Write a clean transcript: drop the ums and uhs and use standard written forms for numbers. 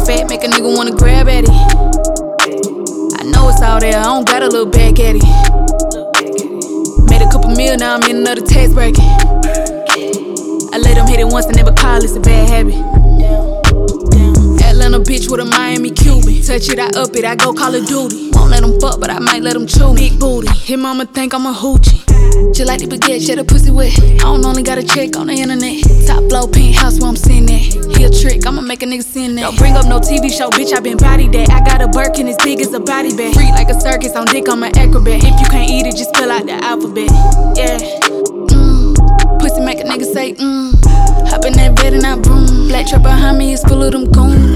fat, make a nigga wanna grab at it. I know it's all there, I don't gotta look back at it. Made a couple mil, now I'm in another tax bracket. I let them hit it once and never call, it's a bad habit. Atlanta bitch with a Miami Cuban. Touch it, I up it, I go Call of Duty. Won't let them fuck, but I might let them chew. Big booty, his mama think I'm a hoochie. Just like the baguette, share the pussy wet. I don't only got a check on the internet. Top floor, penthouse where I'm sitting at. He a trick, I'ma make a nigga send that. Don't bring up no TV show, bitch, I been body that. I got a Birkin as big as a body bag. Free like a circus, on dick, I'm an acrobat. If you can't eat it, just fill out the alphabet. Yeah, pussy make a nigga say, Hop in that bed and I boom. Black truck behind me is full of them goons.